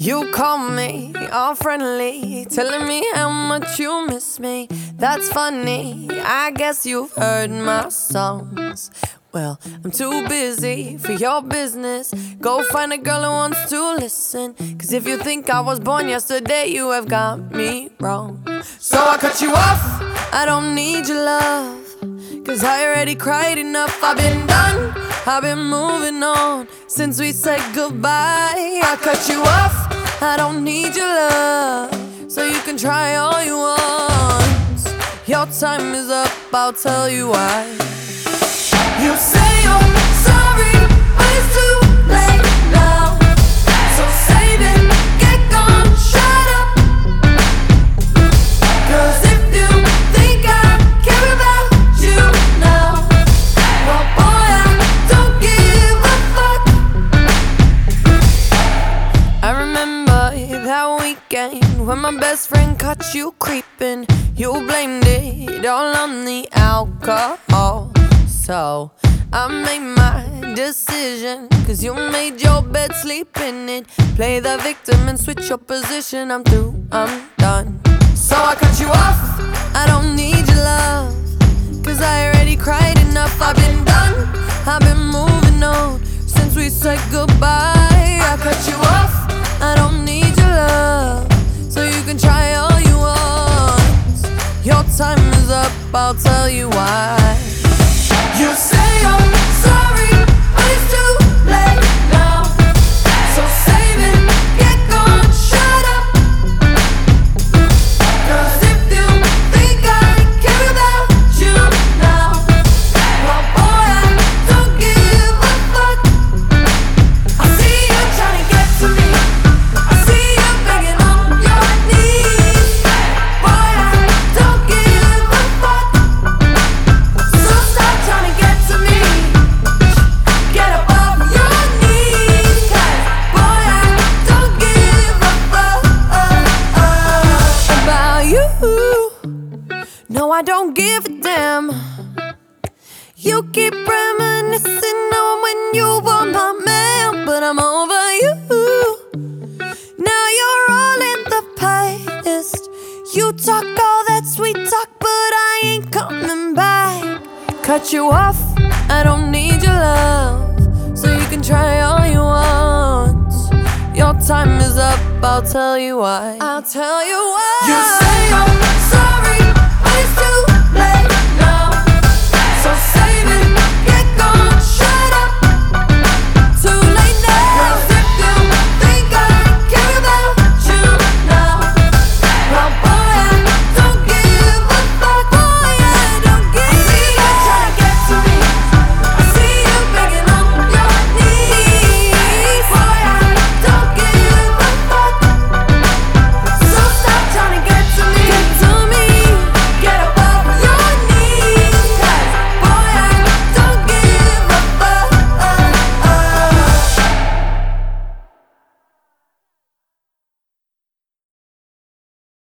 You call me all friendly, telling me how much you miss me. That's funny, I guess you've heard my songs. Well, I'm too busy for your business. Go find a girl who wants to listen. Cause if you think I was born yesterday, you have got me wrong. So I cut you off, I don't need your love. Cause I already cried enough, I've been done, I've been moving on since we said goodbye. I cut you off, I don't need your love. So you can try all you want. Your time is up, I'll tell you why. You say you're sorry, but it's too late now. So save it, get gone, shut up. Cause if you think I care about you now, well boy, I don't give a fuck. I remember that weekend when my best friend caught you creeping. You blamed it all on the alcohol. So I made my decision, cause you made your bed, sleep in it. Play the victim and switch your position. I'm through, I'm done. So I cut you off, I don't need your love. Cause I already cried enough, I've been done, I've been moving on since we said goodbye. I cut you off, I don't need your love. So you can try all you want. Your time is up, I'll tell you why. You say you're sorry, but it's too late now. So save it, get gone, shut up. Cause if you think I care about you now, well boy, I don't give a fuck. I see you trying to get to me, I see you begging on your knees. Boy, I don't give a fuck. So stop trying to get to me, get up off your knees. Cause boy, I don't give a fuck about you. No, I don't give a damn. You keep reminiscing on when you were my man, but I'm over you. Now you're all in the past. You talk all that sweet talk, but I ain't coming back. Cut you off, I don't need your love. So you can try all you want. Your time is up, I'll tell you why. I'll tell you why. You say you're sorry,